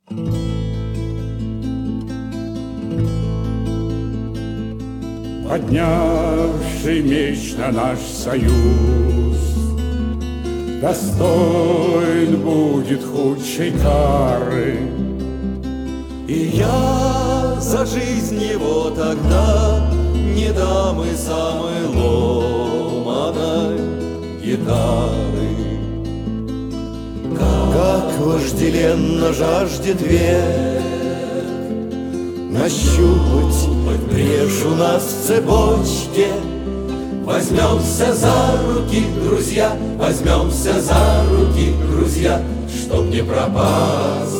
Поднявший меч на наш союз, достоин будет худшей кары. И я за жизнь его тогда не дам и самой ломаной гитары. Как вожделенно жаждет век нащупать брешь у нас в цепочке. Возьмемся за руки, друзья, возьмемся за руки, друзья, чтоб не пропасть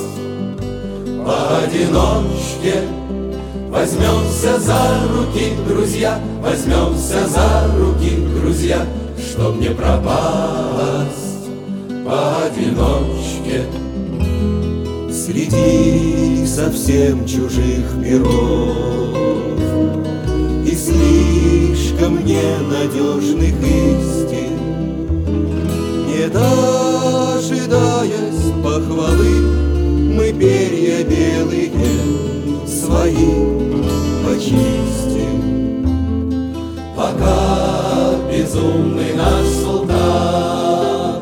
поодиночке. Возьмемся за руки, друзья, возьмемся за руки, друзья, чтоб не пропасть поодиночке. Среди совсем чужих миров и слишком ненадежных истин, не дожидаясь похвалы, мы перья белые свои почистим. Пока безумный наш султан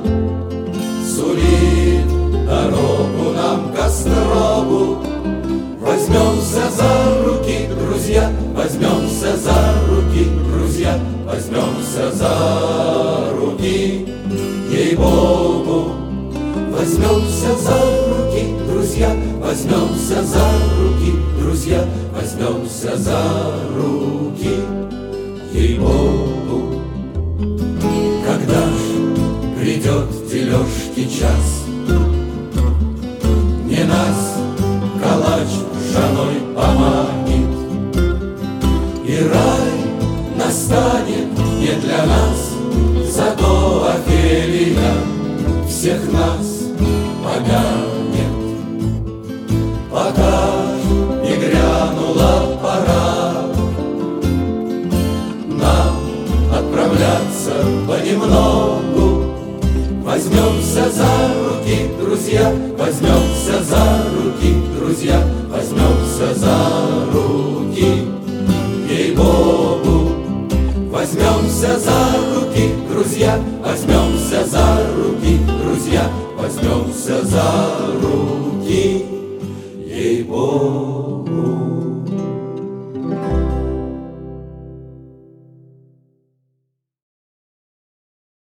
сулит дорогу нам к острогу, возьмемся за руки, друзья, возьмемся за руки, друзья, возьмемся за руки, ей-богу. Возьмемся за руки, друзья, возьмемся за руки, друзья, возьмемся за руки, ей-богу. Когда ж придет дележки час, не нас калач ржаной поманит, и рай настанет не для нас, зато Офелия всех нас помянет. Пока не грянула пора нам отправляться понемногу, возьмемся за руки, друзья, возьмемся за руки, друзья, возьмемся за руки, ей-богу. Возьмемся за руки, друзья, возьмемся за руки, друзья, возьмемся за руки, ей-богу.